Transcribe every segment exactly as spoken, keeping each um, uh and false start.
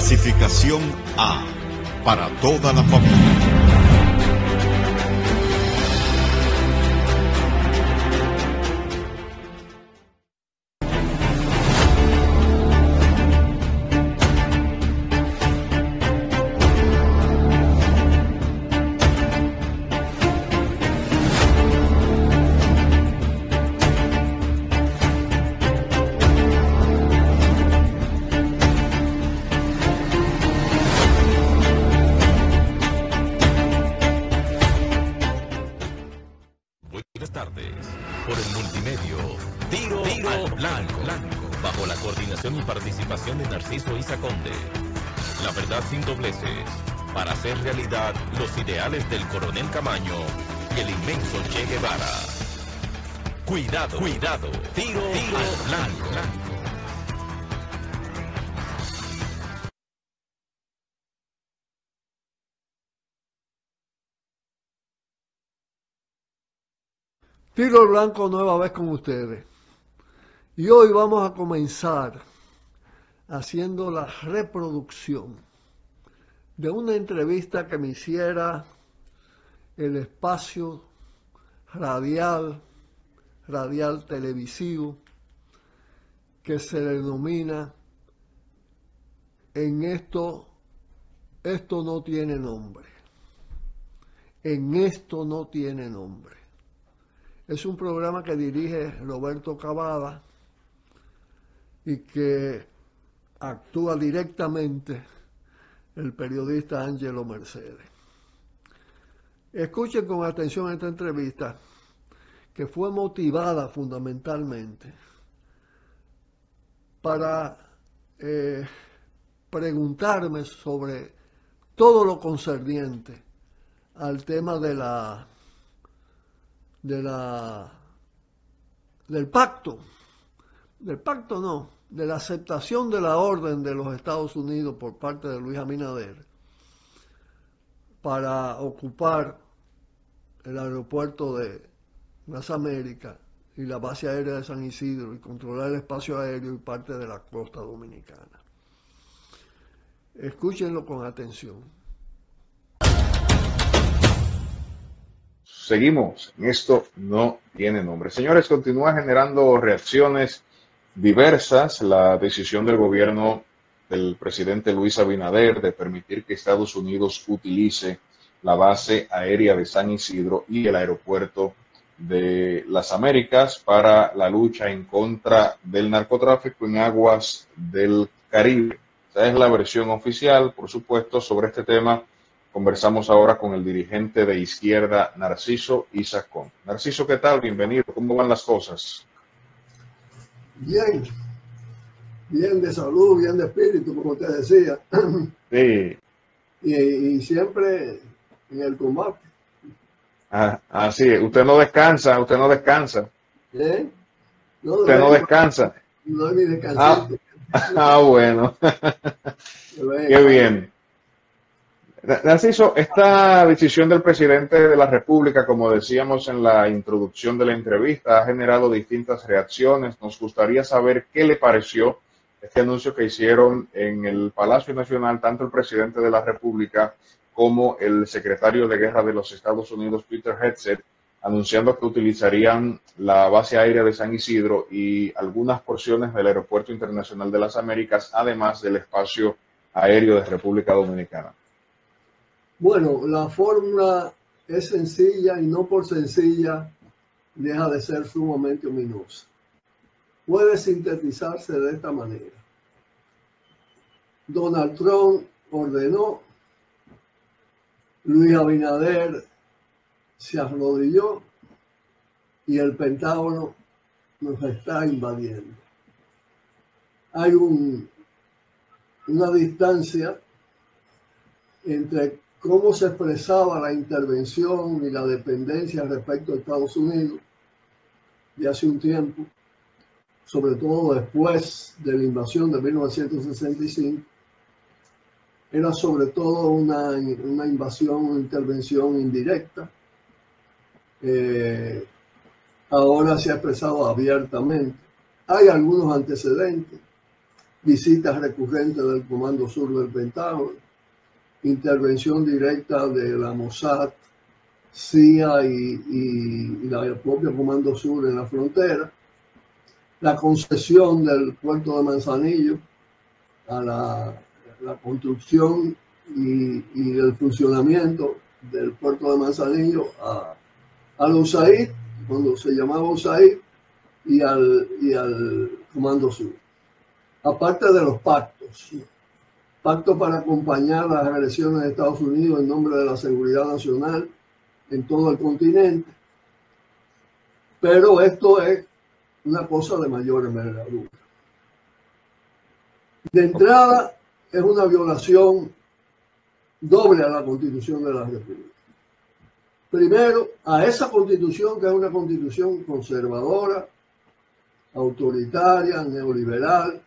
Clasificación A, para toda la familia. La verdad sin dobleces, para hacer realidad los ideales del coronel Camaño y el inmenso Che Guevara. Cuidado, cuidado, tiro, tiro al blanco. Tiro al blanco nueva vez con ustedes. Y hoy vamos a comenzar haciendo la reproducción de una entrevista que me hiciera el espacio radial, radial televisivo, que se denomina En esto, esto no tiene nombre. En esto no tiene nombre. Es un programa que dirige Roberto Cavada y que actúa directamente el periodista Ángelo Mercedes. Escuchen con atención esta entrevista, que fue motivada fundamentalmente para eh, preguntarme sobre todo lo concerniente al tema de la de la del pacto, del pacto no, de la aceptación de la orden de los Estados Unidos por parte de Luis Abinader para ocupar el aeropuerto de las Américas y la base aérea de San Isidro y controlar el espacio aéreo y parte de la costa dominicana. Escúchenlo con atención. Seguimos, esto no tiene nombre. Señores, continúa generando reacciones diversas la decisión del gobierno del presidente Luis Abinader de permitir que Estados Unidos utilice la base aérea de San Isidro y el aeropuerto de las Américas para la lucha en contra del narcotráfico en aguas del Caribe. Esa es la versión oficial, por supuesto. Sobre este tema conversamos ahora con el dirigente de Izquierda, Narciso Isacón. Narciso, ¿qué tal? Bienvenido. ¿Cómo van las cosas? Bien, bien de salud, bien de espíritu, como te decía. Sí. Y, y siempre en el combate. Ah, así es. Usted no descansa, usted no descansa. ¿Eh? No, usted no, no descansa. No hay ni descansito. Ah, ah bueno. Qué bien. Narciso, esta decisión del presidente de la República, como decíamos en la introducción de la entrevista, ha generado distintas reacciones. Nos gustaría saber qué le pareció este anuncio que hicieron en el Palacio Nacional, tanto el presidente de la República como el secretario de Guerra de los Estados Unidos, Peter Hegseth, anunciando que utilizarían la base aérea de San Isidro y algunas porciones del Aeropuerto Internacional de las Américas, además del espacio aéreo de República Dominicana. Bueno, la fórmula es sencilla y no por sencilla deja de ser sumamente ominosa. Puede sintetizarse de esta manera. Donald Trump ordenó, Luis Abinader se arrodilló y el Pentágono nos está invadiendo. Hay un, una distancia entre cómo se expresaba la intervención y la dependencia respecto a Estados Unidos de hace un tiempo, sobre todo después de la invasión de mil novecientos sesenta y cinco, era sobre todo una, una invasión, una intervención indirecta. Eh, ahora se ha expresado abiertamente. Hay algunos antecedentes. visitas recurrentes del Comando Sur del Pentágono, intervención directa de la Mossad, C I A y, y, y la, el propio Comando Sur en la frontera, la concesión del puerto de Manzanillo a la, la construcción y, y el funcionamiento del puerto de Manzanillo a, al U S A I D, cuando se llamaba U S A I D, y al, y al Comando Sur. Aparte de los pactos, pacto para acompañar las agresiones de Estados Unidos en nombre de la seguridad nacional en todo el continente. Pero esto es una cosa de mayor envergadura. De entrada, es una violación doble a la Constitución de la República. Primero, a esa Constitución, que es una Constitución conservadora, autoritaria, neoliberal,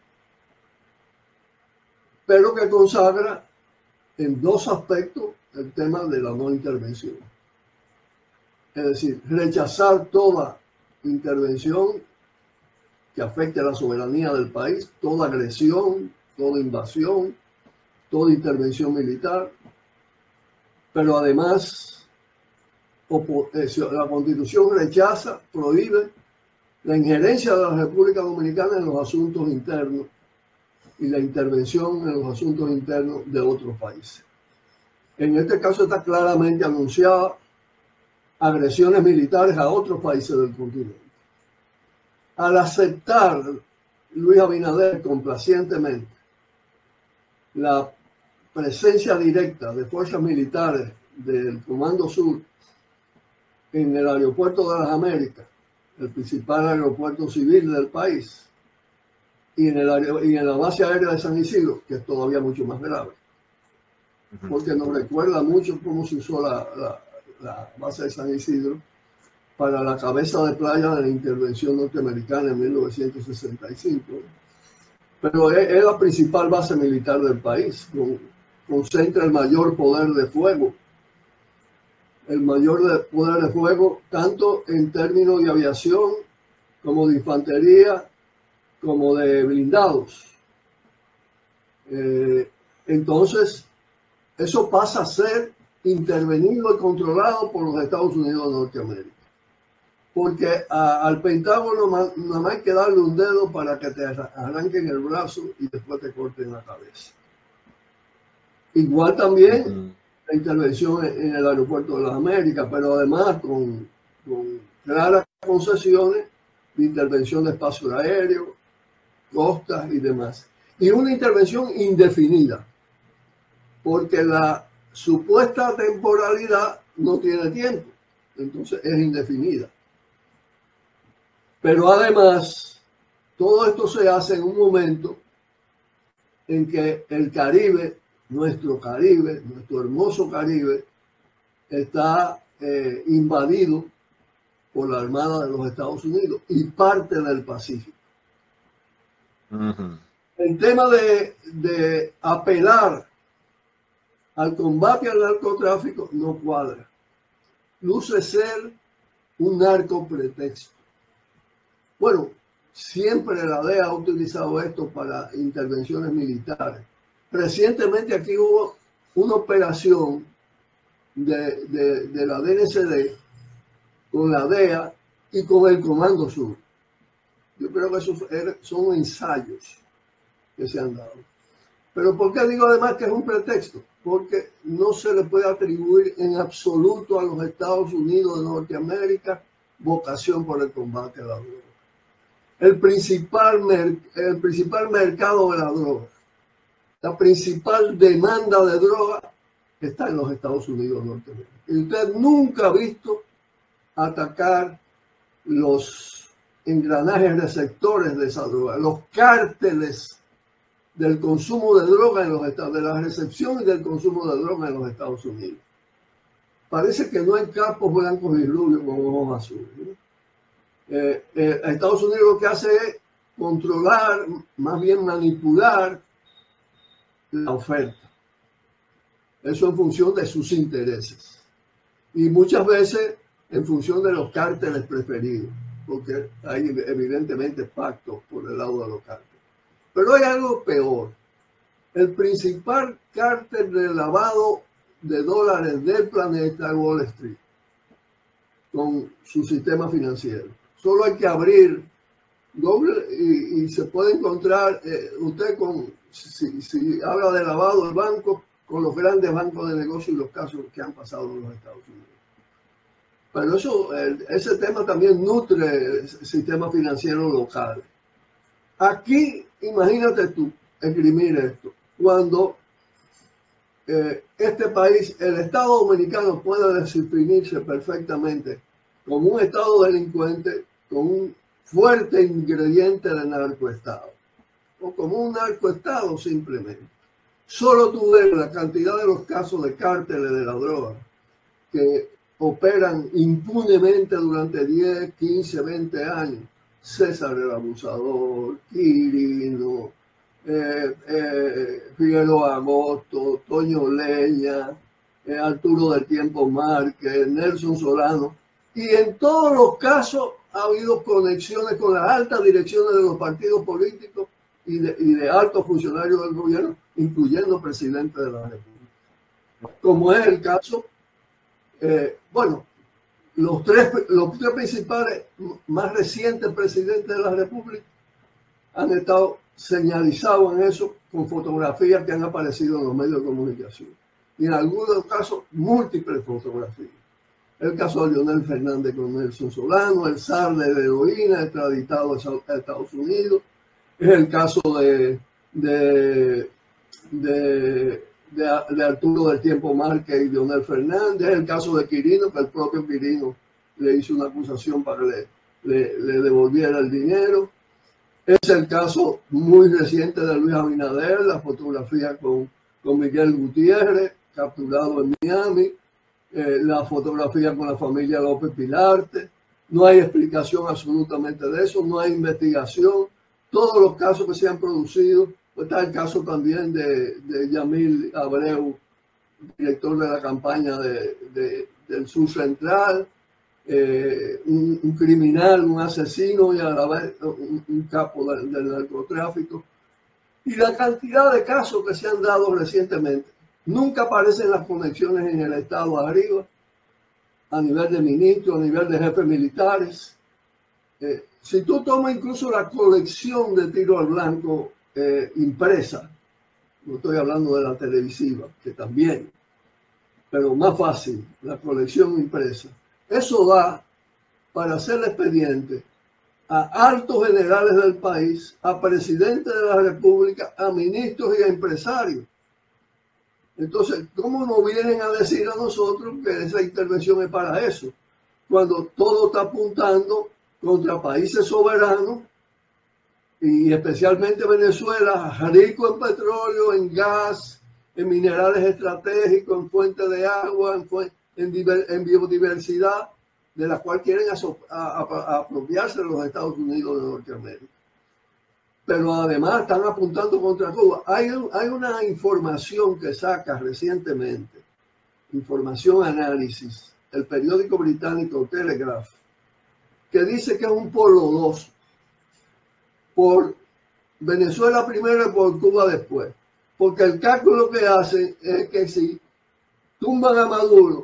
pero que consagra en dos aspectos el tema de la no intervención. Es decir, rechazar toda intervención que afecte a la soberanía del país, toda agresión, toda invasión, toda intervención militar, pero además la Constitución rechaza, prohíbe la injerencia de la República Dominicana en los asuntos internos y la intervención en los asuntos internos de otros países. En este caso está claramente anunciada agresiones militares a otros países del continente. Al aceptar Luis Abinader complacientemente la presencia directa de fuerzas militares del Comando Sur en el aeropuerto de las Américas, el principal aeropuerto civil del país, y en, el, y en la base aérea de San Isidro, que es todavía mucho más grave, porque nos recuerda mucho cómo se usó la, la, la base de San Isidro para la cabeza de playa de la intervención norteamericana en mil novecientos sesenta y cinco. Pero es, es la principal base militar del país, con, concentra el mayor poder de fuego, el mayor de, poder de fuego tanto en términos de aviación como de infantería, como de blindados. Eh, entonces, eso pasa a ser intervenido y controlado por los Estados Unidos de Norteamérica. Porque a, al Pentágono nada más hay que darle un dedo para que te arranquen el brazo y después te corten la cabeza. Igual también uh-huh. la intervención en, en el aeropuerto de las Américas, pero además con, con claras concesiones de intervención de espacio aéreo, costas y demás. Y una intervención indefinida, porque la supuesta temporalidad no tiene tiempo, entonces es indefinida. Pero además, todo esto se hace en un momento en que el Caribe, nuestro Caribe, nuestro hermoso Caribe, está eh, invadido por la Armada de los Estados Unidos y parte del Pacífico. Uh-huh. El tema de, de apelar al combate al narcotráfico no cuadra. Luce ser un narco pretexto. Bueno, siempre la D E A ha utilizado esto para intervenciones militares. Recientemente aquí hubo una operación de, de, de la D N C D con la D E A y con el Comando Sur. Yo creo que esos son ensayos que se han dado. Pero ¿por qué digo además que es un pretexto? Porque no se le puede atribuir en absoluto a los Estados Unidos de Norteamérica vocación por el combate a la droga. El principal, el principal mercado de la droga, la principal demanda de droga está en los Estados Unidos de Norteamérica. Y usted nunca ha visto atacar los engranajes receptores de esa droga, los cárteles del consumo de droga en los Estados, de la recepción y del consumo de droga en los Estados Unidos. Parece que no hay capos blancos y rubios con ojos azules, ¿no? Eh, eh, Estados Unidos lo que hace es controlar, más bien manipular la oferta. Eso en función de sus intereses. Y muchas veces en función de los cárteles preferidos, porque hay evidentemente pactos por el lado de los cárteles. Pero hay algo peor. El principal cártel de lavado de dólares del planeta es Wall Street, con su sistema financiero. Solo hay que abrir doble y, y se puede encontrar, eh, usted con, si, si habla de lavado de bancos, con los grandes bancos de negocio y los casos que han pasado en los Estados Unidos. Pero eso, el, ese tema también nutre el sistema financiero local. Aquí, imagínate tú, esgrimir esto, cuando eh, este país, el Estado Dominicano puede definirse perfectamente como un Estado delincuente con un fuerte ingrediente de narcoestado, o como un narcoestado simplemente. Solo tú ves la cantidad de los casos de cárteles de la droga que operan impunemente durante diez, quince, veinte años. César el Abusador, Quirino, eh, eh, Figueroa Agosto, Toño Leña, eh, Arturo del Tiempo Márquez, Nelson Solano. Y en todos los casos ha habido conexiones con las altas direcciones de los partidos políticos y de, y de altos funcionarios del gobierno, incluyendo presidente de la República. Como es el caso, eh, bueno, los tres, los tres principales más recientes presidentes de la República han estado señalizados en eso con fotografías que han aparecido en los medios de comunicación. Y en algunos casos, múltiples fotografías. El caso de Leonel Fernández con Nelson Solano, el zar de la heroína, extraditado a Estados Unidos. Es el caso de, de, de, de, de Arturo del Tiempo Márquez y Leonel Fernández. Es el caso de Quirino, que el propio Quirino le hizo una acusación para que le, le, le devolviera el dinero. Es el caso muy reciente de Luis Abinader, la fotografía con, con Miguel Gutiérrez, capturado en Miami. Eh, la fotografía con la familia López Pilarte. No hay explicación absolutamente de eso, no hay investigación. Todos los casos que se han producido, pues está el caso también de, de Yamil Abreu, director de la campaña de, de, del Sur Central, eh, un, un criminal, un asesino y a la vez un, un capo del, del narcotráfico. Y la cantidad de casos que se han dado recientemente. Nunca aparecen las conexiones en el Estado arriba, a nivel de ministros, a nivel de jefes militares. Eh, si tú tomas incluso la colección de tiro al blanco eh, impresa, no estoy hablando de la televisiva, que también, pero más fácil, la colección impresa, eso da para hacer expediente a altos generales del país, a presidentes de la República, a ministros y a empresarios. Entonces, ¿cómo nos vienen a decir a nosotros que esa intervención es para eso? Cuando todo está apuntando contra países soberanos y especialmente Venezuela, rico en petróleo, en gas, en minerales estratégicos, en fuentes de agua, en, fu en, en biodiversidad, de la cual quieren a, a, a apropiarse los Estados Unidos de Norteamérica. Pero además están apuntando contra Cuba. Hay, hay una información que saca recientemente, información análisis, el periódico británico Telegraph, que dice que es un por los dos, por Venezuela primero y por Cuba después. Porque el cálculo que hacen es que si tumban a Maduro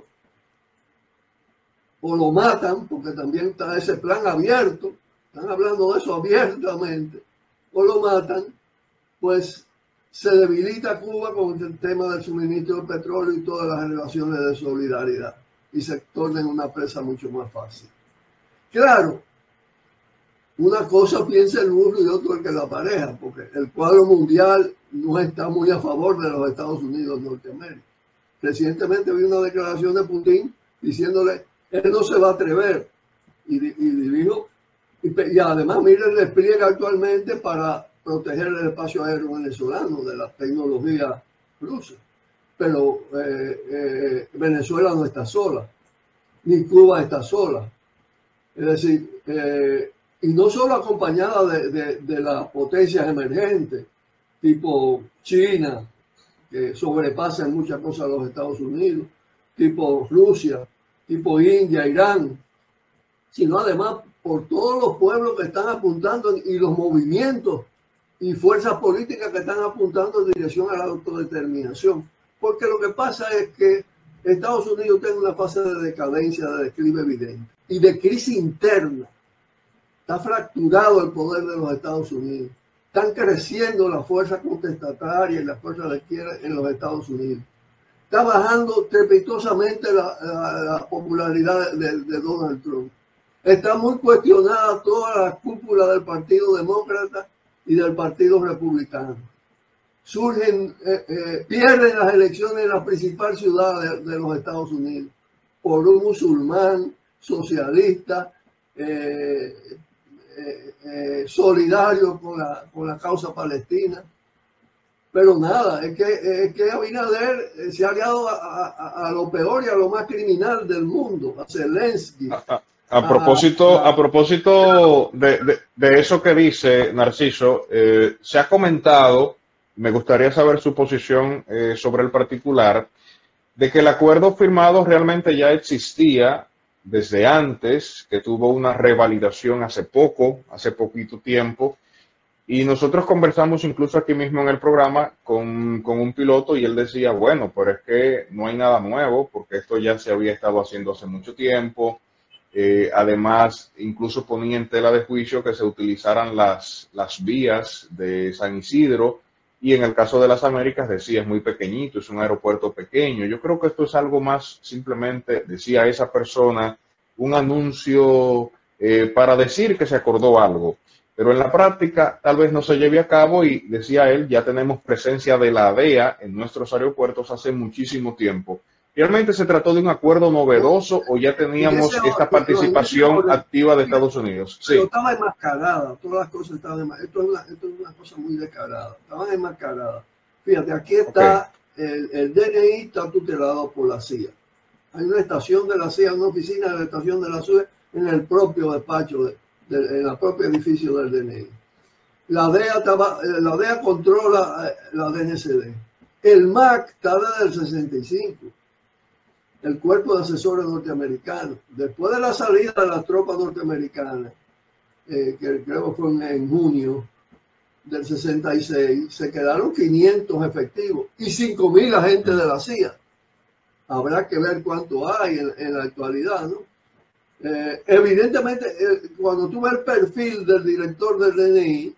o lo matan, porque también está ese plan abierto, están hablando de eso abiertamente, o lo matan, pues se debilita Cuba con el tema del suministro de petróleo y todas las relaciones de solidaridad y se torna en una presa mucho más fácil. Claro, una cosa piensa el burro y otro el que la pareja, porque el cuadro mundial no está muy a favor de los Estados Unidos de Norteamérica. Recientemente vi una declaración de Putin diciéndole, él no se va a atrever, y, y dijo, y, y además mire el despliegue actualmente para proteger el espacio aéreo venezolano de la tecnología rusa. Pero eh, eh, Venezuela no está sola, ni Cuba está sola. Es decir, eh, y no solo acompañada de, de, de las potencias emergentes, tipo China, que sobrepasa en muchas cosas a los Estados Unidos, tipo Rusia, tipo India, Irán, sino además por todos los pueblos que están apuntando y los movimientos y fuerzas políticas que están apuntando en dirección a la autodeterminación. Porque lo que pasa es que Estados Unidos tiene una fase de decadencia, de declive evidente y de crisis interna. Está fracturado el poder de los Estados Unidos. Están creciendo las fuerzas contestatarias y las fuerzas de izquierda en los Estados Unidos. Está bajando trepidosamente la, la, la popularidad de, de Donald Trump. Está muy cuestionada toda la cúpula del Partido Demócrata y del Partido Republicano. Surgen, eh, eh, pierden las elecciones en la principal ciudad de, de los Estados Unidos por un musulmán socialista eh, eh, eh, solidario con la, con la causa palestina. Pero nada, es que, es que Abinader se ha aliado a, a, a lo peor y a lo más criminal del mundo, a Zelensky. A, a, a propósito, a, a propósito de, de, de eso que dice Narciso, eh, se ha comentado, me gustaría saber su posición eh, sobre el particular, de que el acuerdo firmado realmente ya existía desde antes, que tuvo una revalidación hace poco, hace poquito tiempo. Y nosotros conversamos incluso aquí mismo en el programa con, con un piloto y él decía, bueno, pero es que no hay nada nuevo porque esto ya se había estado haciendo hace mucho tiempo. Eh, además, incluso ponía en tela de juicio que se utilizaran las, las vías de San Isidro y en el caso de las Américas decía, es muy pequeñito, es un aeropuerto pequeño. Yo creo que esto es algo más simplemente, decía esa persona, un anuncio eh, para decir que se acordó algo. Pero en la práctica tal vez no se lleve a cabo y decía él, ya tenemos presencia de la D E A en nuestros aeropuertos hace muchísimo tiempo. ¿Realmente se trató de un acuerdo novedoso o ya teníamos ese, esta participación ese, activa de Estados Unidos? Sí. Pero estaba enmascarada, todas las cosas estaban enmascaradas. Esto es una, esto es una cosa muy descarada, estaban enmascaradas. Fíjate, aquí está, okay. el, el D N I está tutelado por la C I A. Hay una estación de la C I A, una oficina de la estación de la C I A en el propio despacho de De, en el propio edificio del D N I. La D E A, estaba, la D E A controla la D N C D. El M A C está desde el sesenta y cinco, el Cuerpo de Asesores Norteamericanos. Después de la salida de las tropas norteamericanas, eh, que creo que fue en, en junio del sesenta y seis, se quedaron quinientos efectivos y cinco mil agentes de la C I A. Habrá que ver cuánto hay en, en la actualidad, ¿no? Eh, evidentemente, eh, cuando tú ves el perfil del director del D N I,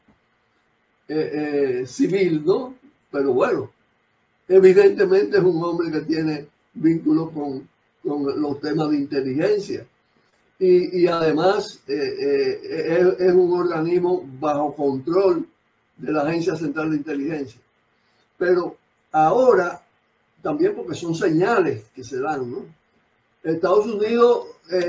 eh, eh, civil, ¿no? Pero bueno, evidentemente es un hombre que tiene vínculos con, con los temas de inteligencia. Y, y además eh, eh, es, es un organismo bajo control de la Agencia Central de Inteligencia. Pero ahora, también porque son señales que se dan, ¿no? Estados Unidos,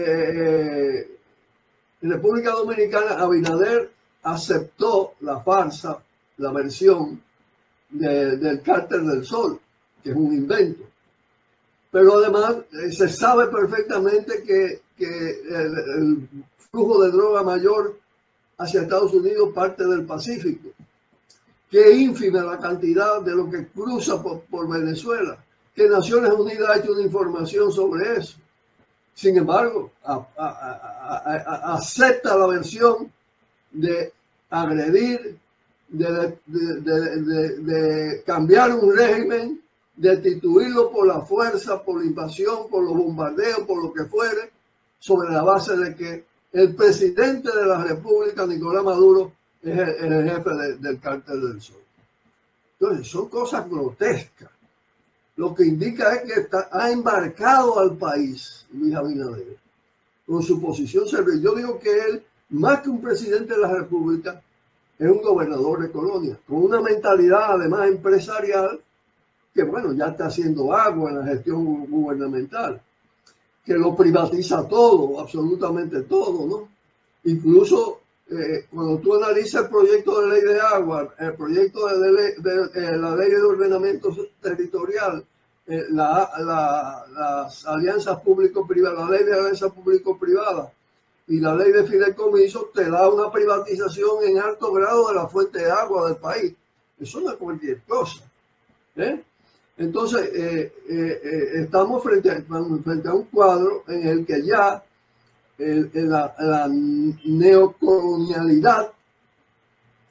eh, República Dominicana, Abinader aceptó la farsa, la versión de, del Cártel del Sol, que es un invento. Pero además eh, se sabe perfectamente que, que el, el flujo de droga mayor hacia Estados Unidos parte del Pacífico, que es ínfima la cantidad de lo que cruza por, por Venezuela, que Naciones Unidas ha hecho una información sobre eso. Sin embargo, a, a, a, a, acepta la versión de agredir, de, de, de, de, de cambiar un régimen, de destituirlo por la fuerza, por la invasión, por los bombardeos, por lo que fuere, sobre la base de que el presidente de la República, Nicolás Maduro, es el, es el jefe de, del Cártel del Sol. Entonces, son cosas grotescas. Lo que indica es que está, ha embarcado al país Luis Abinader con su posición servil. Yo digo que él, más que un presidente de la República, es un gobernador de colonia, con una mentalidad además empresarial que, bueno, ya está haciendo agua en la gestión gubernamental, que lo privatiza todo, absolutamente todo, ¿no? Incluso eh, cuando tú analizas el proyecto de ley de agua, el proyecto de, de, de, de la ley de ordenamiento territorial, eh, la, la, las alianzas público-privadas, la ley de alianzas público-privadas y la ley de fideicomiso, te da una privatización en alto grado de la fuente de agua del país. Eso no es cualquier cosa, ¿eh? Entonces, eh, eh, eh, estamos frente a, frente a un cuadro en el que ya el, la, la neocolonialidad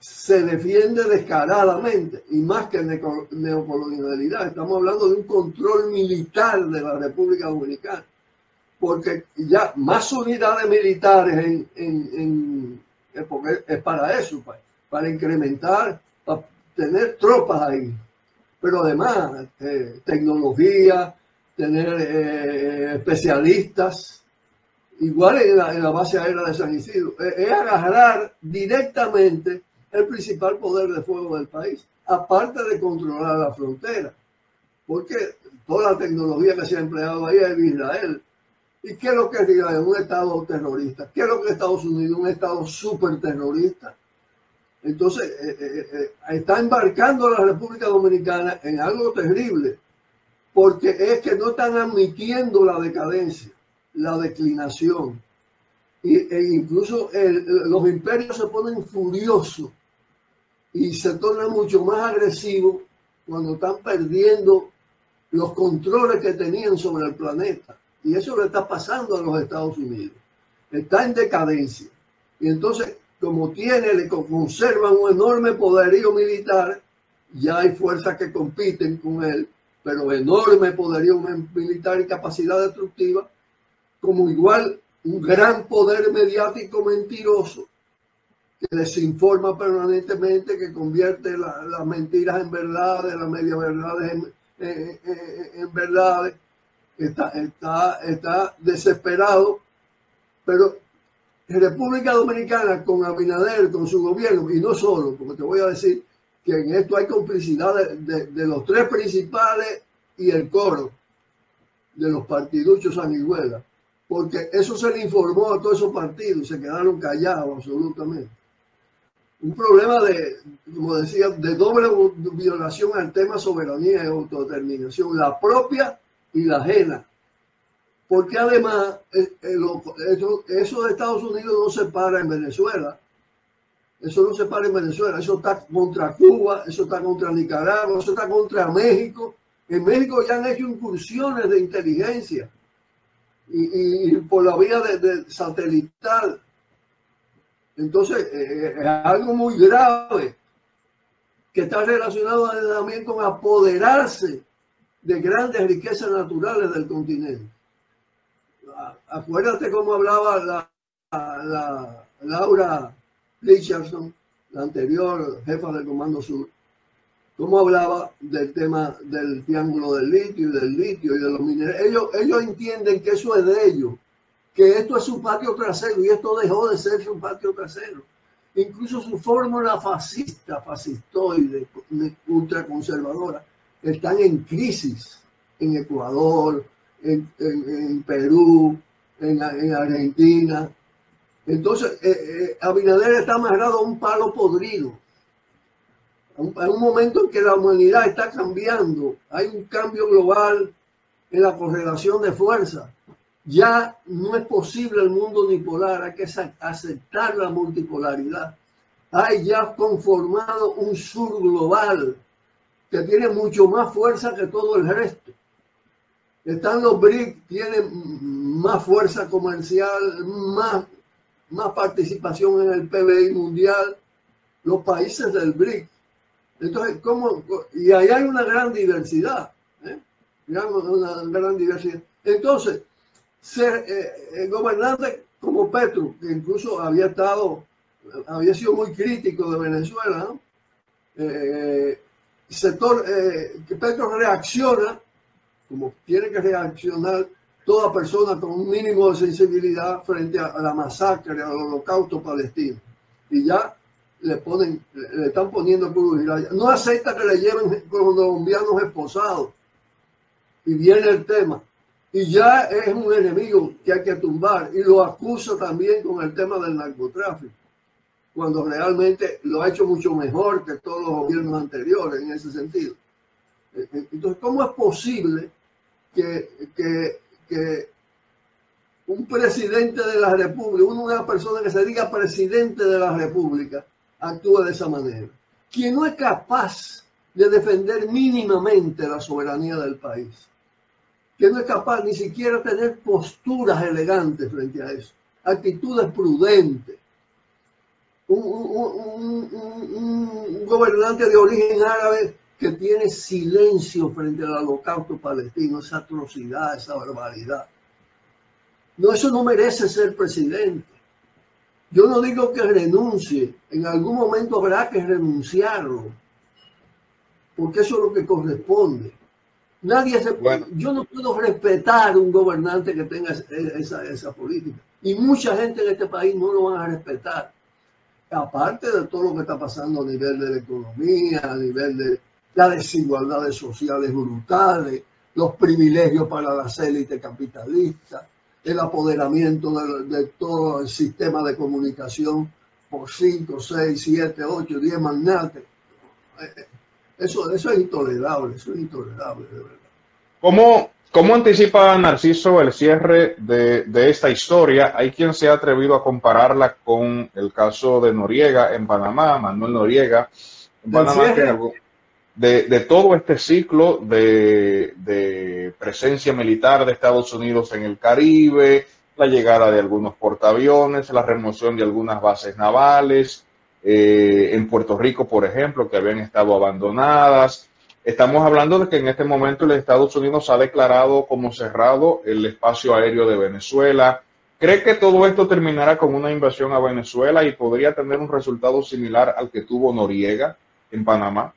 se defiende descaradamente, y más que neocolonialidad, estamos hablando de un control militar de la República Dominicana, porque ya más unidades militares en, en, en, porque es para eso, para, para incrementar, para tener tropas ahí, pero además eh, tecnología, tener eh, especialistas, igual en la, en la base aérea de San Isidro, es, es agarrar directamente el principal poder de fuego del país, aparte de controlar la frontera, porque toda la tecnología que se ha empleado ahí es de Israel. ¿Y qué es lo que es Israel? Un estado terrorista. ¿Qué es lo que es Estados Unidos? Un estado súper terrorista. Entonces, eh, eh, eh, está embarcando a la República Dominicana en algo terrible, porque es que no están admitiendo la decadencia, la declinación. Y, e incluso el, los imperios se ponen furiosos y se tornan mucho más agresivos cuando están perdiendo los controles que tenían sobre el planeta. Y eso le está pasando a los Estados Unidos. Está en decadencia. Y entonces, como tiene, le conservan un enorme poderío militar, ya hay fuerzas que compiten con él, pero enorme poderío militar y capacidad destructiva, como igual un gran poder mediático mentiroso que desinforma permanentemente, que convierte la, las mentiras en verdades, las media verdades en, en, en, en verdades. Está, está, está desesperado, pero República Dominicana con Abinader, con su gobierno, y no solo, porque te voy a decir que en esto hay complicidad de, de, de los tres principales y el coro de los partiduchos sanguijuelas, porque eso se le informó a todos esos partidos, se quedaron callados absolutamente. Un problema de, como decía, de doble violación al tema soberanía y autodeterminación, la propia y la ajena, porque además eh, eh, lo, eso, eso de Estados Unidos no se para en Venezuela, eso no se para en Venezuela, eso está contra Cuba, eso está contra Nicaragua, eso está contra México. En México ya han hecho incursiones de inteligencia y, y, y por la vía de, de satelital. Entonces eh, es algo muy grave que está relacionado también con apoderarse de grandes riquezas naturales del continente. Acuérdate cómo hablaba la, la Laura Richardson, la anterior jefa del Comando Sur, cómo hablaba del tema del triángulo del litio y del litio y de los minerales. Ellos, ellos entienden que eso es de ellos, que esto es su patio trasero y esto dejó de ser su patio trasero. Incluso su fórmula fascista, fascistoide, ultraconservadora, están en crisis en Ecuador, en, en, en Perú, en, en Argentina. Entonces, eh, eh, Abinader está amarrado a un palo podrido. En un momento en que la humanidad está cambiando, hay un cambio global en la correlación de fuerza. Ya no es posible el mundo unipolar, hay que aceptar la multipolaridad. Hay ya conformado un sur global que tiene mucho más fuerza que todo el resto. Están los B R I C, tienen más fuerza comercial, más, más participación en el P B I mundial, los países del B R I C. Entonces, ¿cómo? Y ahí hay una gran diversidad, ¿eh? Una gran diversidad. Entonces, ser eh, gobernante como Petro, que incluso había estado, había sido muy crítico de Venezuela, ¿no? Eh, sector, eh, que Petro reacciona como tiene que reaccionar toda persona con un mínimo de sensibilidad frente a, a la masacre, al holocausto palestino. Y ya le ponen, le están poniendo cruz y raya. No acepta que le lleven colombianos esposados. Y viene el tema. Y ya es un enemigo que hay que tumbar. Y lo acusa también con el tema del narcotráfico, cuando realmente lo ha hecho mucho mejor que todos los gobiernos anteriores en ese sentido. Entonces, ¿cómo es posible que, que, que un presidente de la República, una persona que se diga presidente de la República, actúe de esa manera? Quien no es capaz de defender mínimamente la soberanía del país, que no es capaz ni siquiera de tener posturas elegantes frente a eso, actitudes prudentes, un, un, un, un gobernante de origen árabe que tiene silencio frente al holocausto palestino, esa atrocidad, esa barbaridad. No, eso no merece ser presidente. Yo no digo que renuncie, en algún momento habrá que renunciarlo, porque eso es lo que corresponde. Nadie se, bueno. Yo no puedo respetar un gobernante que tenga esa, esa política. Y mucha gente en este país no lo van a respetar. Aparte de todo lo que está pasando a nivel de la economía, a nivel de las desigualdades sociales brutales, los privilegios para las élites capitalistas, el apoderamiento de, de todo el sistema de comunicación por cinco, seis, siete, ocho, diez magnates. Eso, eso es intolerable, eso es intolerable, de verdad. ¿Cómo, cómo anticipa Narciso el cierre de, de esta historia? Hay quien se ha atrevido a compararla con el caso de Noriega en Panamá, Manuel Noriega en Panamá, que algo, de, de todo este ciclo de, de presencia militar de Estados Unidos en el Caribe, la llegada de algunos portaaviones, la remoción de algunas bases navales, eh, en Puerto Rico, por ejemplo, que habían estado abandonadas. Estamos hablando de que en este momento los Estados Unidos ha declarado como cerrado el espacio aéreo de Venezuela. ¿Cree que todo esto terminará con una invasión a Venezuela y podría tener un resultado similar al que tuvo Noriega en Panamá?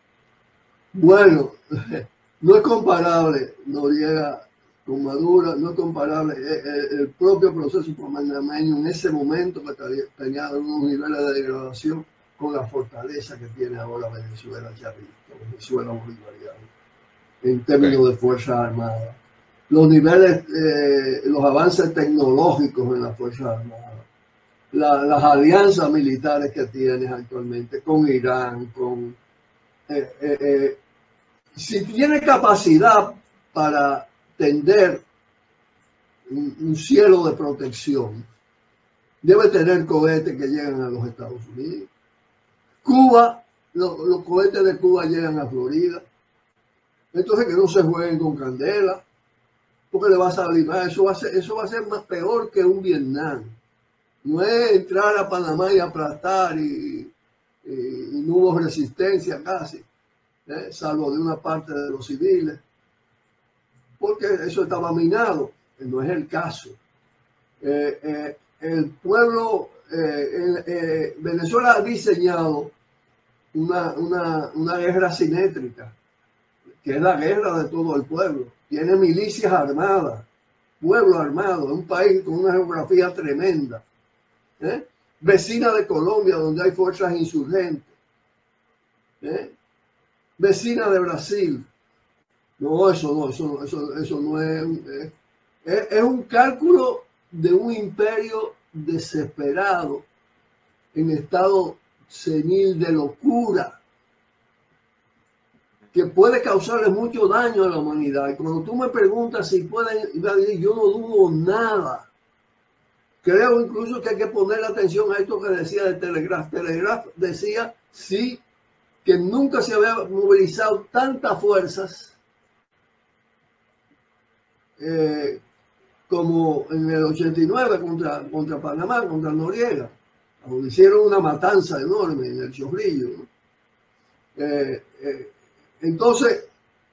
Bueno, no es comparable Noriega con Maduro, no es comparable el, el propio proceso panameño en ese momento que tenía unos niveles de degradación con la fortaleza que tiene ahora Venezuela chavista, Venezuela bolivariana, en términos okay. de Fuerzas Armadas. Los niveles, eh, los avances tecnológicos en las Fuerzas Armadas, la, las alianzas militares que tienes actualmente con Irán, con... Eh, eh, eh, si tiene capacidad para tender un, un cielo de protección, debe tener cohetes que llegan a los Estados Unidos. Cuba, los, los cohetes de Cuba llegan a Florida. Entonces que no se jueguen con candela, porque le va a salir mal. Eso va a ser, eso va a ser más peor que un Vietnam. No es entrar a Panamá y aplastar y, y, y no hubo resistencia casi, ¿eh? Salvo de una parte de los civiles, porque eso estaba minado. No es el caso. Eh, eh, el pueblo, eh, eh, Venezuela ha diseñado una, una, una guerra simétrica, que es la guerra de todo el pueblo. Tiene milicias armadas, pueblo armado, un país con una geografía tremenda, ¿eh? Vecina de Colombia, donde hay fuerzas insurgentes, ¿eh? Vecina de Brasil. No, eso no, eso, eso, eso no es, es, es un cálculo de un imperio desesperado en estado senil de locura, que puede causarle mucho daño a la humanidad. Y cuando tú me preguntas si pueden, yo no dudo nada. Creo incluso que hay que ponerle atención a esto que decía de Telegraph. Telegraph decía, sí, que nunca se había movilizado tantas fuerzas eh, como en el ochenta y nueve contra, contra Panamá, contra Noriega, donde hicieron una matanza enorme en el Chorrillo, ¿no? Eh, eh, entonces,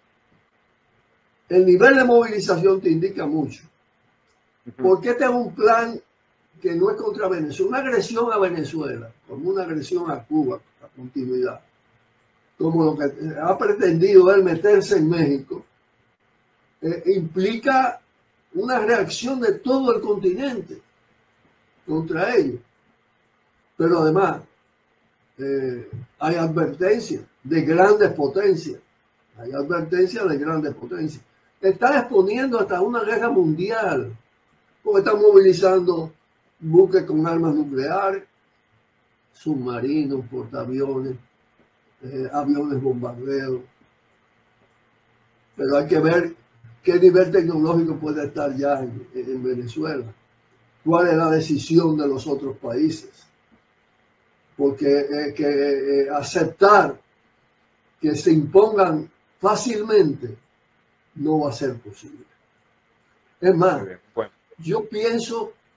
el nivel de movilización te indica mucho. Porque este es un plan que no es contra Venezuela, una agresión a Venezuela, como una agresión a Cuba, a continuidad, como lo que ha pretendido él meterse en México, eh, implica una reacción de todo el continente contra ellos. Pero además, eh, hay advertencias de grandes potencias, hay advertencias de grandes potencias. Están exponiendo hasta una guerra mundial, porque están movilizando buques con armas nucleares, submarinos, portaaviones, eh, aviones bombarderos. Pero hay que ver qué nivel tecnológico puede estar ya en, en Venezuela, cuál es la decisión de los otros países. Porque eh, que, eh, aceptar que se impongan fácilmente no va a ser posible. Es más, yo pienso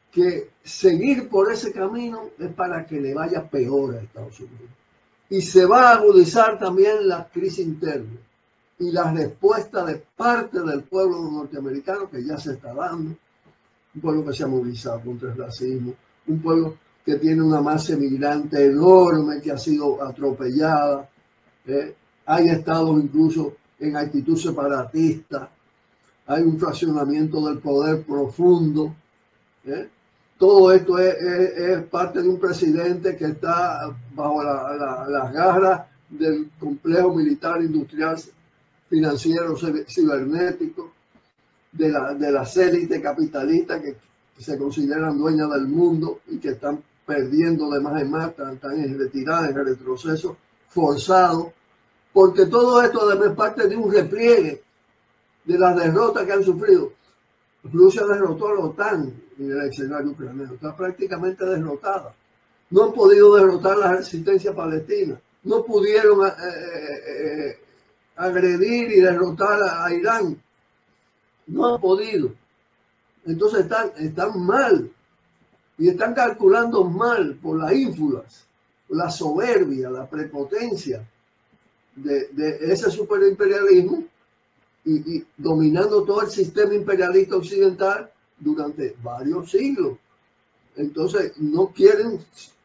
que seguir por ese camino es para que le vaya peor a Estados Unidos. Y se va a agudizar también la crisis interna y la respuesta de parte del pueblo norteamericano que ya se está dando, un pueblo que se ha movilizado contra el racismo, un pueblo que tiene una masa migrante enorme que ha sido atropellada, eh, hay estados incluso en actitud separatista, hay un fraccionamiento del poder profundo, ¿eh? Todo esto es, es, es parte de un presidente que está bajo la, la, las garras del complejo militar, industrial, financiero, cibernético, de, la, de las élites capitalistas que, que se consideran dueñas del mundo y que están perdiendo de más en más, están, están en retirada, en retroceso forzado, porque todo esto además es parte de un repliegue de las derrotas que han sufrido. Rusia derrotó a la OTAN en el escenario ucraniano, está prácticamente derrotada. No han podido derrotar la resistencia palestina, no pudieron eh, eh, agredir y derrotar a, a Irán, no han podido. Entonces están, están mal y están calculando mal por las ínfulas, la soberbia, la prepotencia de, de ese superimperialismo. Y, y dominando todo el sistema imperialista occidental durante varios siglos. Entonces no quieren,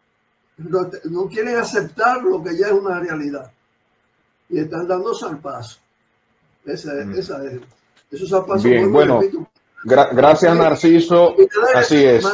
no quieren aceptar lo que ya es una realidad. Y están dando zarpazo. Esa es, mm. esa es. Esos zarpazos. Bien, bueno, gra gracias Narciso. Así es.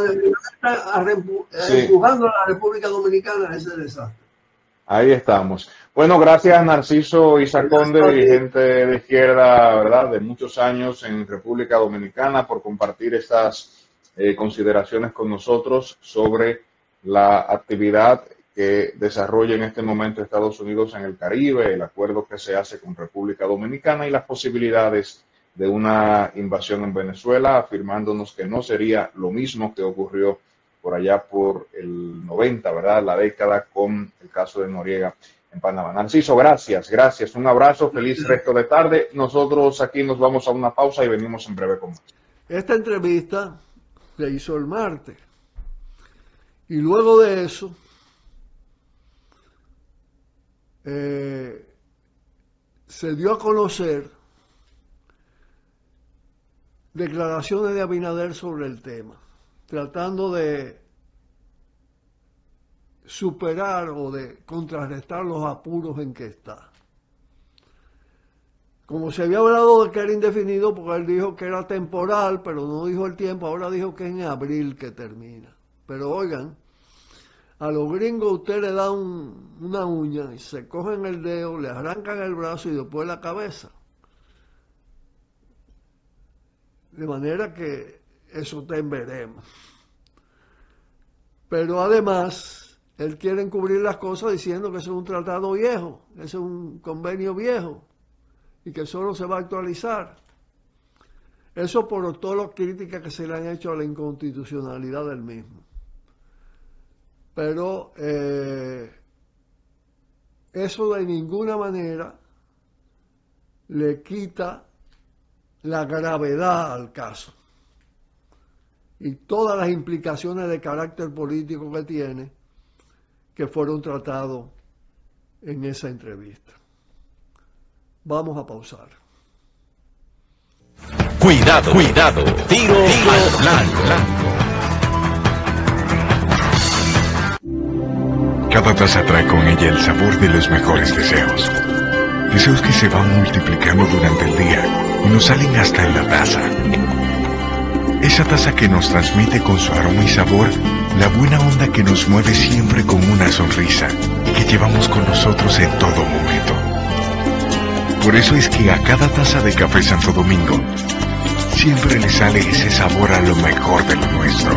Empujando a la República Dominicana a ese desastre. Ahí estamos. Bueno, gracias Narciso Izaconde, dirigente de izquierda, ¿verdad?, de muchos años en República Dominicana, por compartir estas eh, consideraciones con nosotros sobre la actividad que desarrolla en este momento Estados Unidos en el Caribe, el acuerdo que se hace con República Dominicana y las posibilidades de una invasión en Venezuela, afirmándonos que no sería lo mismo que ocurrió por allá por el noventa, ¿verdad?, la década, con el caso de Noriega en Panamá. Narciso, gracias, gracias, un abrazo, feliz resto de tarde. Nosotros aquí nos vamos a una pausa y venimos en breve con más. Esta entrevista se hizo el martes y luego de eso eh, se dio a conocer declaraciones de Abinader sobre el tema, tratando de superar o de contrarrestar los apuros en que está. Como se había hablado de que era indefinido, porque él dijo que era temporal, pero no dijo el tiempo, ahora dijo que es en abril que termina. Pero oigan, a los gringos usted le da un, una uña y se cogen el dedo, le arrancan el brazo y después la cabeza. De manera que eso te veremos. Pero además, él quiere encubrir las cosas diciendo que eso es un tratado viejo, que eso es un convenio viejo y que solo se va a actualizar. Eso por todas las críticas que se le han hecho a la inconstitucionalidad del mismo. Pero eh, eso de ninguna manera le quita la gravedad al caso y todas las implicaciones de carácter político que tiene, que fueron tratados en esa entrevista. Vamos a pausar. Cuidado, cuidado, tiro, tiro al blanco. Cada taza trae con ella el sabor de los mejores deseos. Deseos que se van multiplicando durante el día y nos salen hasta en la taza. Esa taza que nos transmite con su aroma y sabor la buena onda que nos mueve siempre con una sonrisa y que llevamos con nosotros en todo momento. Por eso es que a cada taza de Café Santo Domingo siempre le sale ese sabor a lo mejor de lo nuestro.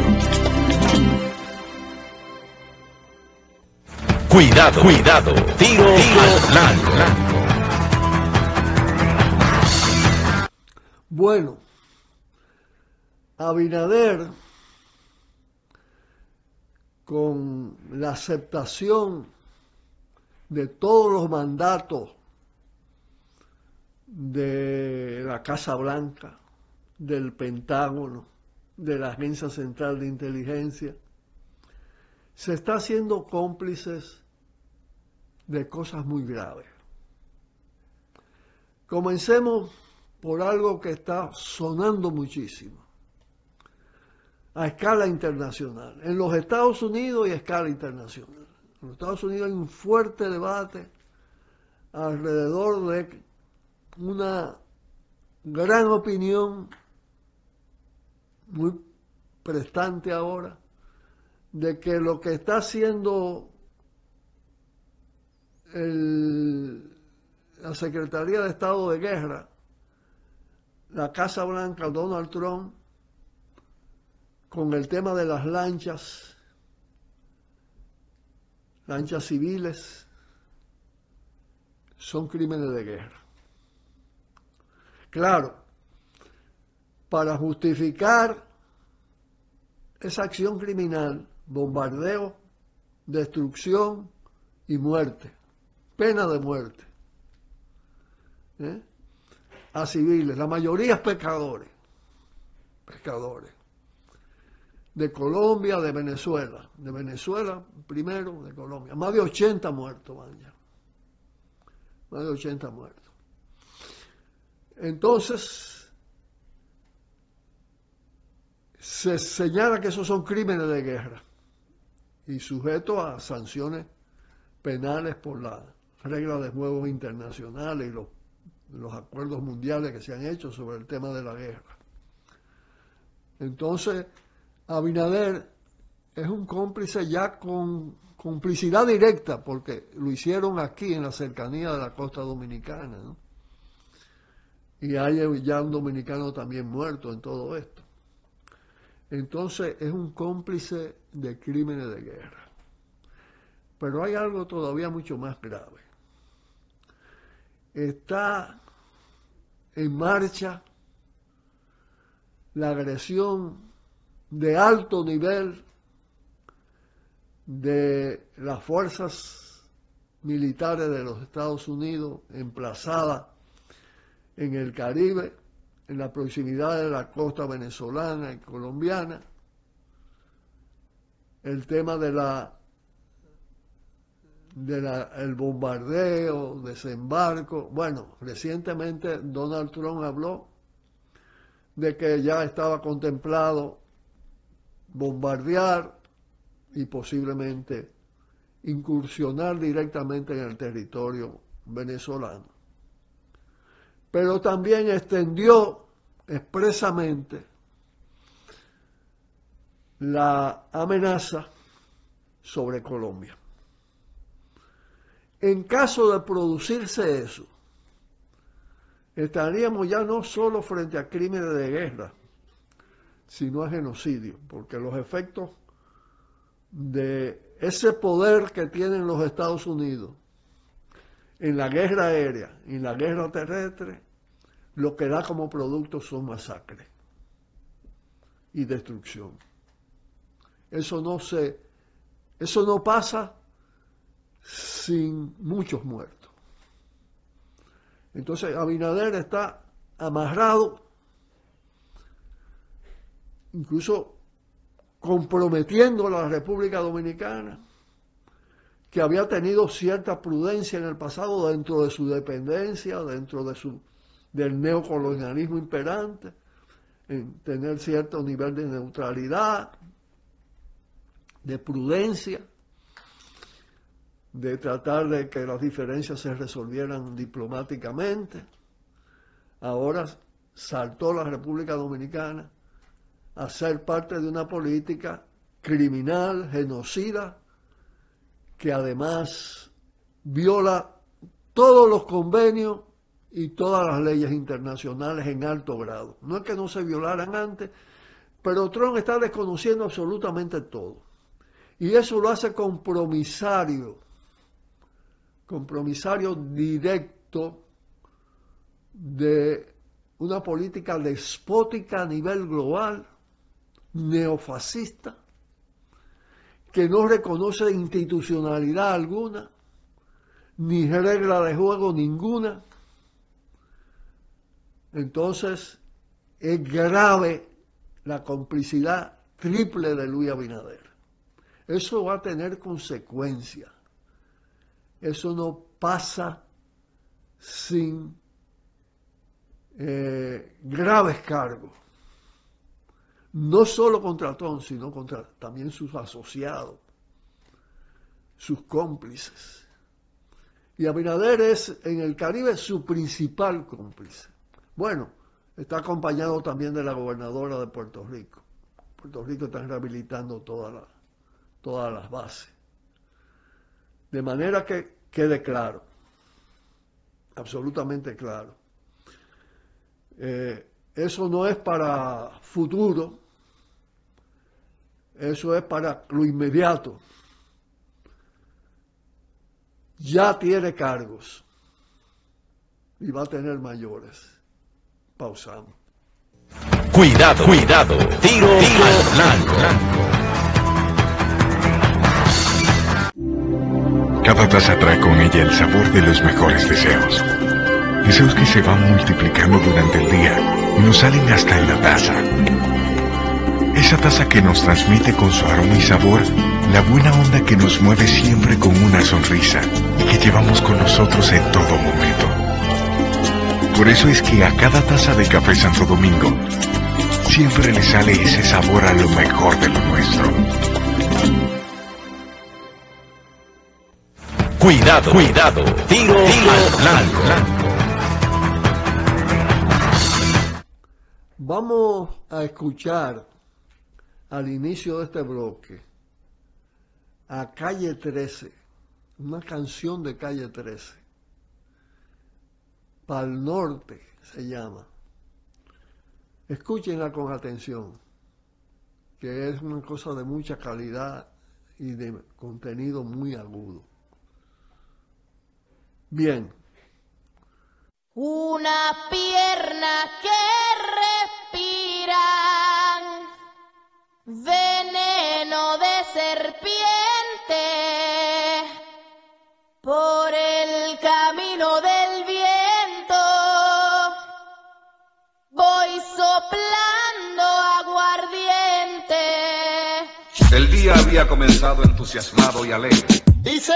Cuidado, cuidado, tiro, tiro al blanco. Bueno, Abinader, con la aceptación de todos los mandatos de la Casa Blanca, del Pentágono, de la Agencia Central de Inteligencia, se está haciendo cómplices de cosas muy graves. Comencemos por algo que está sonando muchísimo, a escala internacional, en los Estados Unidos y a escala internacional. En los Estados Unidos hay un fuerte debate alrededor de una gran opinión muy prestante ahora de que lo que está haciendo el, la Secretaría de Estado de Guerra, la Casa Blanca, Donald Trump, con el tema de las lanchas, lanchas civiles, son crímenes de guerra. Claro, para justificar esa acción criminal, bombardeo, destrucción y muerte, pena de muerte, ¿eh? a civiles, la mayoría es pecadores, pescadores, de Colombia, de Venezuela, de Venezuela primero, de Colombia, más de ochenta muertos van ya, más de ochenta muertos. Entonces, se señala que esos son crímenes de guerra y sujetos a sanciones penales por las reglas de juegos internacionales y los, los acuerdos mundiales que se han hecho sobre el tema de la guerra. Entonces, Abinader es un cómplice ya con complicidad directa, porque lo hicieron aquí en la cercanía de la costa dominicana, ¿no? Y hay ya un dominicano también muerto en todo esto. Entonces es un cómplice de crímenes de guerra. Pero hay algo todavía mucho más grave. Está en marcha la agresión de alto nivel de las fuerzas militares de los Estados Unidos emplazadas en el Caribe, en la proximidad de la costa venezolana y colombiana, el tema de la de la, el bombardeo, desembarco. Bueno, recientemente Donald Trump habló de que ya estaba contemplado bombardear y posiblemente incursionar directamente en el territorio venezolano. Pero también extendió expresamente la amenaza sobre Colombia. En caso de producirse eso, estaríamos ya no solo frente a crímenes de guerra, sino a genocidio, porque los efectos de ese poder que tienen los Estados Unidos en la guerra aérea y en la guerra terrestre, lo que da como producto son masacres y destrucción. Eso no se, eso no pasa sin muchos muertos. Entonces Abinader está amarrado, incluso comprometiendo a la República Dominicana, que había tenido cierta prudencia en el pasado dentro de su dependencia, dentro de su, del neocolonialismo imperante, en tener cierto nivel de neutralidad, de prudencia, de tratar de que las diferencias se resolvieran diplomáticamente. Ahora saltó la República Dominicana a ser parte de una política criminal, genocida, que además viola todos los convenios y todas las leyes internacionales en alto grado. No es que no se violaran antes, pero Trump está desconociendo absolutamente todo. Y eso lo hace compromisario, compromisario directo de una política despótica a nivel global, neofascista, que no reconoce institucionalidad alguna, ni regla de juego ninguna. Entonces, es grave la complicidad triple de Luis Abinader. Eso va a tener consecuencias. Eso no pasa sin eh, graves cargos. No solo contra Trump, sino contra también sus asociados, sus cómplices. Y Abinader es en el Caribe su principal cómplice. Bueno, está acompañado también de la gobernadora de Puerto Rico. Puerto Rico está rehabilitando todas las, todas las bases. De manera que quede claro, absolutamente claro. Eh, eso no es para futuro, eso es para lo inmediato. Ya tiene cargos y va a tener mayores. Pausamos. Cuidado, cuidado, tiro, tiro al blanco. Cada taza trae con ella el sabor de los mejores deseos. Deseos que se van multiplicando durante el día y nos salen hasta en la taza. Esa taza que nos transmite con su aroma y sabor la buena onda que nos mueve siempre con una sonrisa y que llevamos con nosotros en todo momento. Por eso es que a cada taza de Café Santo Domingo siempre le sale ese sabor a lo mejor de lo nuestro. Cuidado, cuidado, tiro, tiro al blanco. Vamos a escuchar al inicio de este bloque a Calle trece, una canción de Calle trece, Pa'l Norte se llama. Escúchenla con atención, que es una cosa de mucha calidad y de contenido muy agudo. Bien. Una pierna que respira veneno de serpiente por el camino del viento. Voy soplando aguardiente. El día había comenzado entusiasmado y alegre. Dice,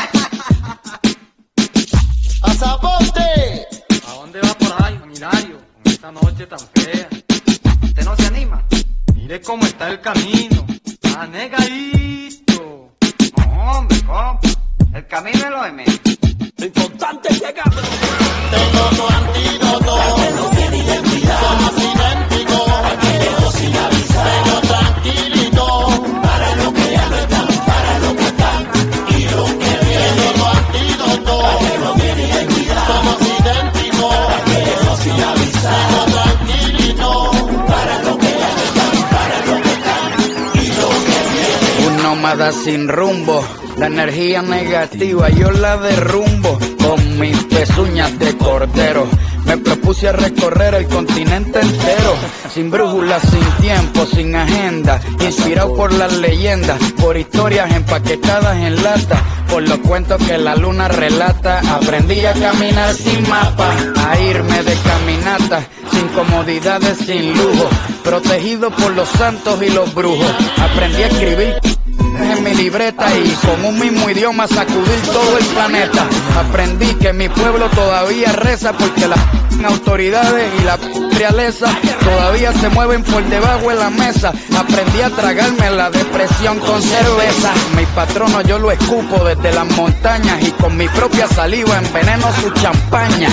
¡Pasaporte! ¿A dónde va por ahí, Milario? Con esta noche tan fea. ¿Usted no se anima? Mire cómo está el camino. Está negadito. No, hombre, compa. El camino es lo de menos. Lo importante es llegar. Tengo tu antídoto. Que no tiene identidad. Somos idénticos. Aquellos sin avisar. Pero tranquilito. Para lo que ya no están. Para lo que están. Y lo que viene. Tengo tu antídoto. Que no tiene identidad. Somos idénticos. Aquellos sin avisar. Pero tranquilito. Para lo que ya no están. Para lo que están. Y lo que viene. Un nómada sin rumbo. La energía negativa yo la derrumbo con mis pezuñas de cordero. Me propuse a recorrer el continente entero, sin brújula, sin tiempo, sin agenda, inspirado por las leyendas, por historias empaquetadas en lata, por los cuentos que la luna relata. Aprendí a caminar sin mapa, a irme de caminata, sin comodidades, sin lujo, protegido por los santos y los brujos. Aprendí a escribir en mi libreta y con un mismo idioma sacudir todo el planeta. Aprendí que mi pueblo todavía reza porque las autoridades y la realeza todavía se mueven por debajo de la mesa. Aprendí a tragarme la depresión con cerveza. Mi patrono yo lo escupo desde las montañas y con mi propia saliva enveneno su champaña.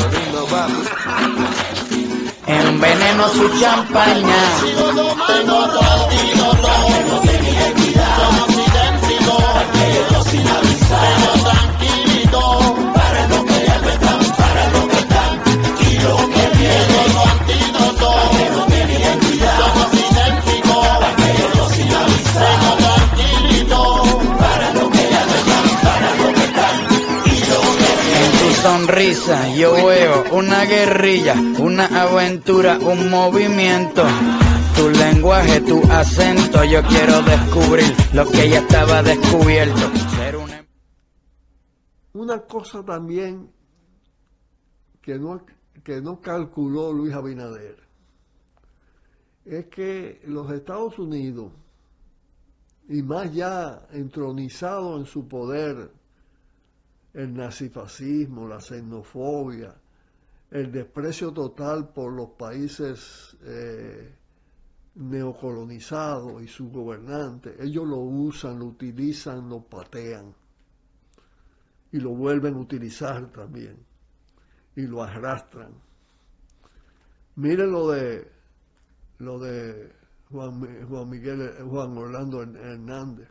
Enveneno su champaña. Sin avisar, pero tranquilito, para lo que ya no están, para lo que están, y lo que viene, los antídotos, que no tienen identidad, somos idénticos, aquellos sin avisar, pero tranquilito, para lo que ya no están, para lo que están, y lo que viene. En tu sonrisa yo veo una guerrilla, una aventura, un movimiento. Tu lenguaje, tu acento, yo quiero descubrir lo que ya estaba descubierto. Ser un... Una cosa también que no, que no calculó Luis Abinader es que los Estados Unidos, y más ya entronizado en su poder el nazifascismo, la xenofobia, el desprecio total por los países eh, neocolonizados y sus gobernantes, ellos lo usan, lo utilizan, lo patean y lo vuelven a utilizar también y lo arrastran. Miren lo de lo de Juan, Juan Miguel, Juan Orlando Hernández.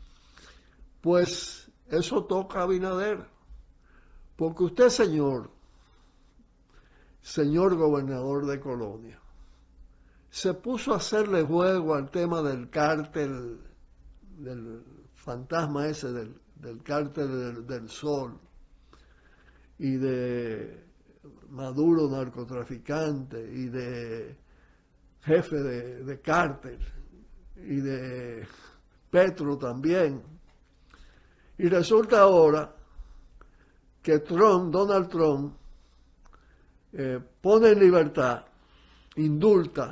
Pues eso toca a Abinader, porque usted, señor, señor gobernador de Colonia, se puso a hacerle juego al tema del cártel, del fantasma ese, del, del cártel del, del Sol, y de Maduro narcotraficante, y de jefe de, de cártel, y de Petro también. Y resulta ahora que Trump, Donald Trump, eh, pone en libertad, indulta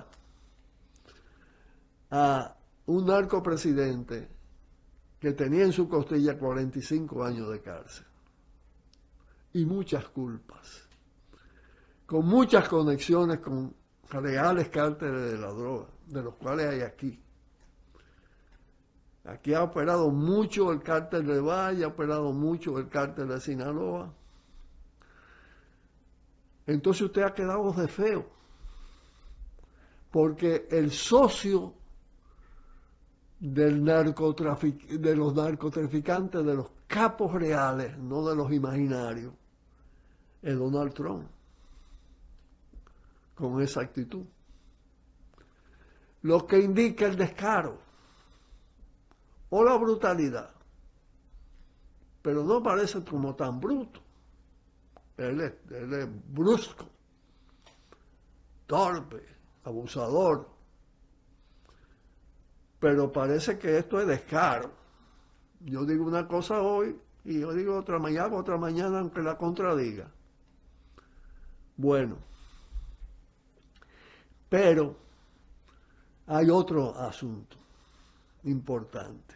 a un narcopresidente que tenía en su costilla cuarenta y cinco años de cárcel y muchas culpas, con muchas conexiones con reales cárteles de la droga, de los cuales hay aquí. Aquí ha operado mucho el cártel de Valle, ha operado mucho el cártel de Sinaloa. Entonces usted ha quedado de feo, porque el socio del narcotrafic de los narcotraficantes, de los capos reales, no de los imaginarios, es Donald Trump, con esa actitud. Lo que indica el descaro o la brutalidad, pero no parece como tan bruto. Él es, él es brusco, torpe, abusador, pero parece que esto es descaro. Yo digo una cosa hoy y yo digo otra mañana, otra mañana, aunque la contradiga. Bueno, pero hay otro asunto importante.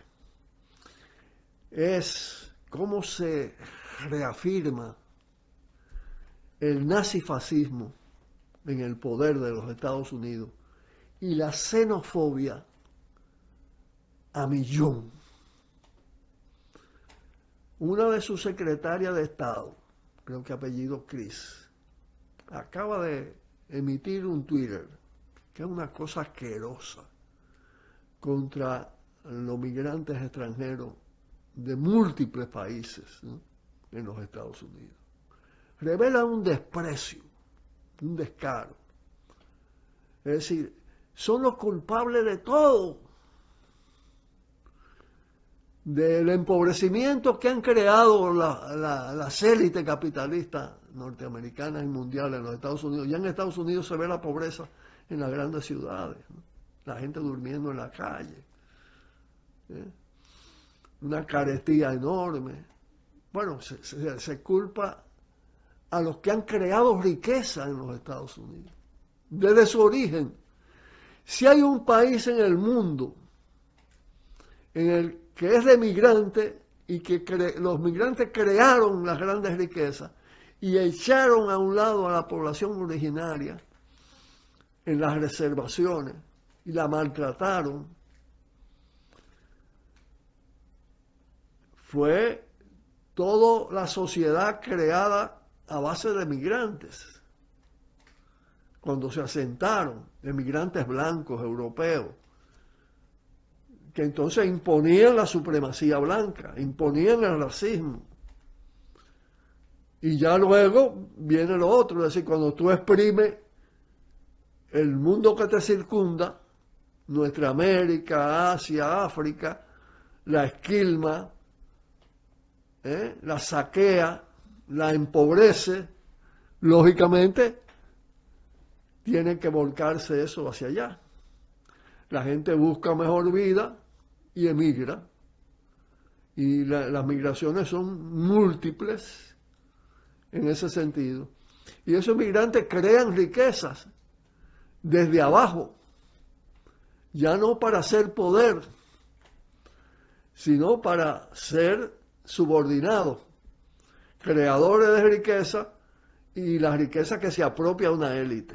Es cómo se reafirma el nazifascismo en el poder de los Estados Unidos y la xenofobia a millón. Una de sus secretarias de Estado, creo que apellido Chris, acaba de emitir un Twitter que es una cosa asquerosa contra los migrantes extranjeros de múltiples países, ¿no?, en los Estados Unidos. Revela un desprecio, un descaro. Es decir, son los culpables de todo, del empobrecimiento que han creado la, la, las élites capitalistas norteamericanas y mundiales en los Estados Unidos. Ya en Estados Unidos se ve la pobreza en las grandes ciudades, ¿no?, la gente durmiendo en la calle, ¿eh?, una carestía enorme. Bueno, se, se, se culpa a los que han creado riqueza en los Estados Unidos, desde su origen. Si hay un país en el mundo en el que es de migrantes y que cre los migrantes crearon las grandes riquezas y echaron a un lado a la población originaria en las reservaciones y la maltrataron, fue toda la sociedad creada a base de migrantes. Cuando se asentaron, de migrantes blancos, europeos, que entonces imponían la supremacía blanca, imponían el racismo. Y ya luego viene lo otro, es decir, cuando tú exprimes el mundo que te circunda, nuestra América, Asia, África, la esquilma, ¿eh?, la saquea, la empobrece, lógicamente tiene que volcarse eso hacia allá. La gente busca mejor vida y emigra. Y la, las migraciones son múltiples en ese sentido. Y esos migrantes crean riquezas desde abajo, ya no para ser poder, sino para ser subordinados, creadores de riqueza y la riqueza que se apropia una élite.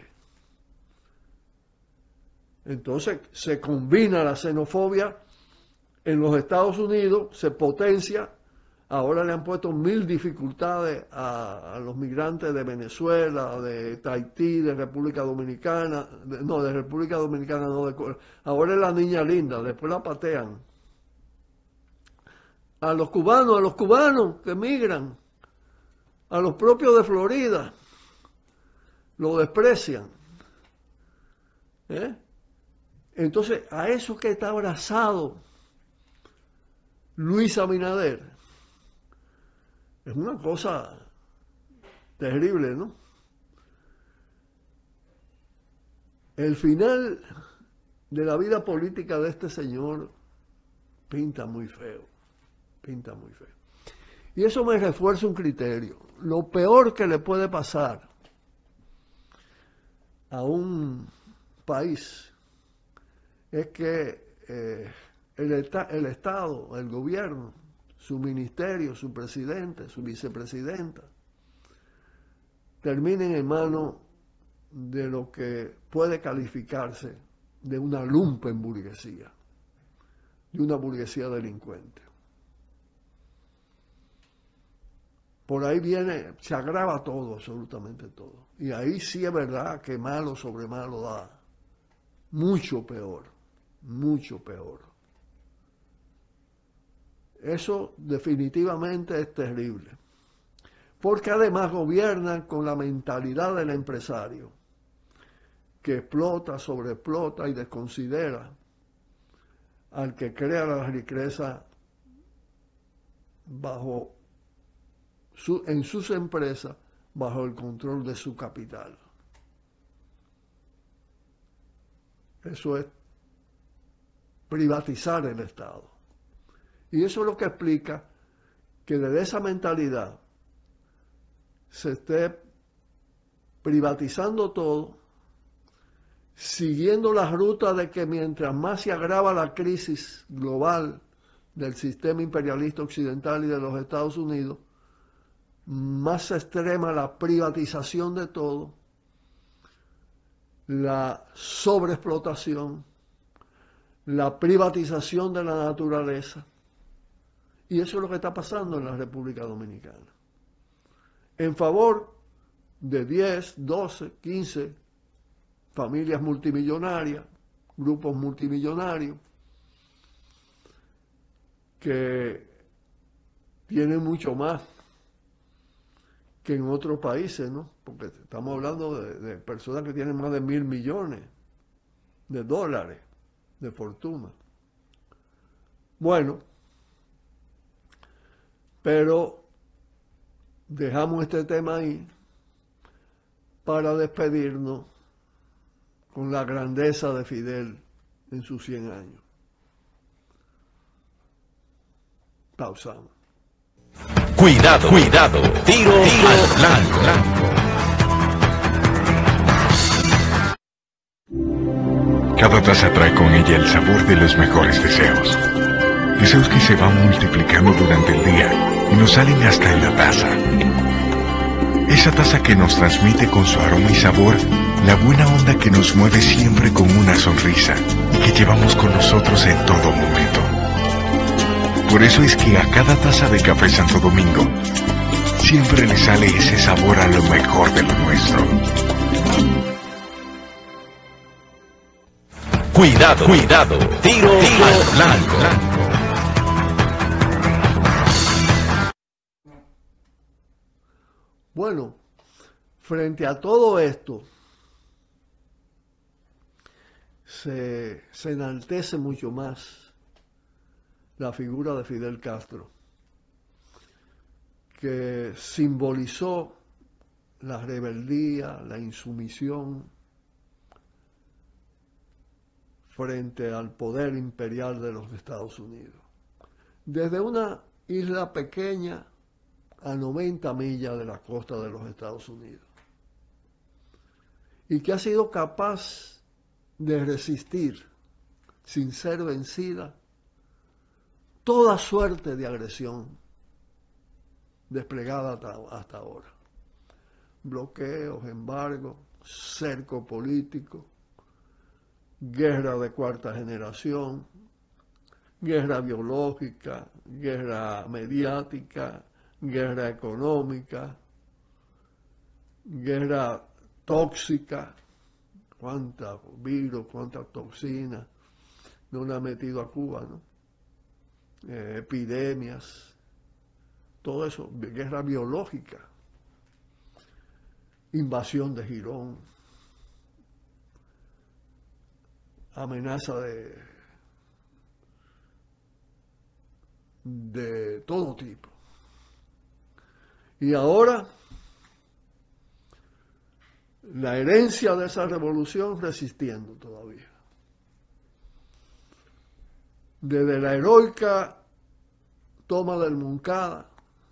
Entonces se combina la xenofobia en los Estados Unidos, se potencia. Ahora le han puesto mil dificultades a, a los migrantes de Venezuela, de Haití, de República Dominicana, de, no, de República Dominicana no, de, ahora es la niña linda, después la patean. A los cubanos, a los cubanos que migran, a los propios de Florida, lo desprecian. ¿Eh? Entonces, a eso que está abrazado Luis Abinader, es una cosa terrible, ¿no? El final de la vida política de este señor pinta muy feo, pinta muy feo. Y eso me refuerza un criterio. Lo peor que le puede pasar a un país es que eh, el, el Estado, el gobierno, su ministerio, su presidente, su vicepresidenta, terminen en manos de lo que puede calificarse de una lumpenburguesía, de una burguesía delincuente. Por ahí viene, se agrava todo, absolutamente todo. Y ahí sí es verdad que malo sobre malo da mucho peor, mucho peor. Eso definitivamente es terrible, porque además gobiernan con la mentalidad del empresario, que explota, sobreexplota y desconsidera al que crea la riqueza bajo su, en sus empresas, bajo el control de su capital. Eso es privatizar el Estado. Y eso es lo que explica que desde esa mentalidad se esté privatizando todo, siguiendo la ruta de que mientras más se agrava la crisis global del sistema imperialista occidental y de los Estados Unidos, más se extrema la privatización de todo, la sobreexplotación, la privatización de la naturaleza. Y eso es lo que está pasando en la República Dominicana. En favor de diez, doce, quince familias multimillonarias, grupos multimillonarios, que tienen mucho más que en otros países, ¿no? Porque estamos hablando de, de personas que tienen más de mil millones de dólares de fortuna. Bueno, pero dejamos este tema ahí para despedirnos con la grandeza de Fidel en sus cien años. Pausamos. Cuidado, cuidado, tiro, tiro al blanco. Cada taza trae con ella el sabor de los mejores deseos. Deseos que se van multiplicando durante el día y nos salen hasta en la taza. Esa taza que nos transmite con su aroma y sabor la buena onda que nos mueve siempre con una sonrisa y que llevamos con nosotros en todo momento. Por eso es que a cada taza de Café Santo Domingo siempre le sale ese sabor a lo mejor de lo nuestro. Cuidado, cuidado, tiro, tiro al blanco. Bueno, frente a todo esto, se, se enaltece mucho más la figura de Fidel Castro, que simbolizó la rebeldía, la insumisión frente al poder imperial de los Estados Unidos. Desde una isla pequeña a noventa millas de la costa de los Estados Unidos. Y que ha sido capaz de resistir sin ser vencida toda suerte de agresión desplegada hasta, hasta ahora. Bloqueos, embargos, cerco político, guerra de cuarta generación, guerra biológica, guerra mediática, guerra económica, guerra tóxica, cuánta virus, cuánta toxina no le ha metido a Cuba, ¿no? Eh, epidemias, todo eso, guerra biológica, invasión de Girón, amenaza de, de todo tipo. Y ahora, la herencia de esa revolución resistiendo todavía. Desde la heroica toma del Moncada,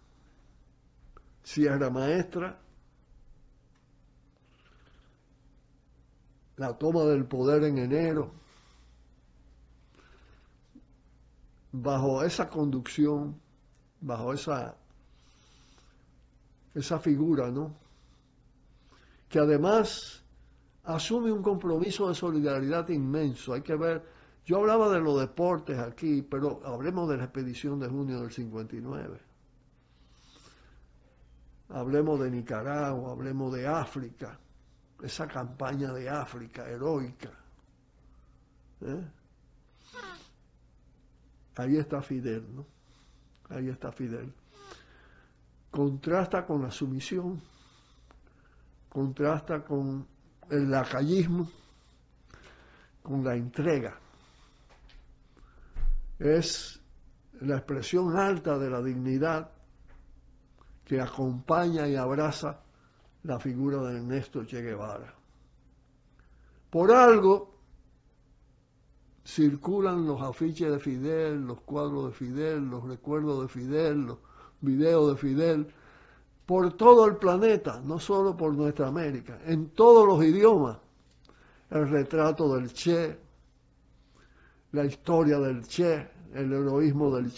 Sierra Maestra, la toma del poder en enero, bajo esa conducción, bajo esa, esa figura, ¿no? Que además asume un compromiso de solidaridad inmenso. Hay que ver, yo hablaba de los deportes aquí, pero hablemos de la expedición de junio del cincuenta y nueve. Hablemos de Nicaragua, hablemos de África, esa campaña de África heroica. ¿Eh? Ahí está Fidel, ¿no? Ahí está Fidel. Contrasta con la sumisión, contrasta con el lacayismo, con la entrega. Es la expresión alta de la dignidad que acompaña y abraza la figura de Ernesto Che Guevara. Por algo circulan los afiches de Fidel, los cuadros de Fidel, los recuerdos de Fidel, los videos de Fidel, por todo el planeta, no solo por nuestra América, en todos los idiomas. El retrato del Che, la historia del Che, el heroísmo del Che.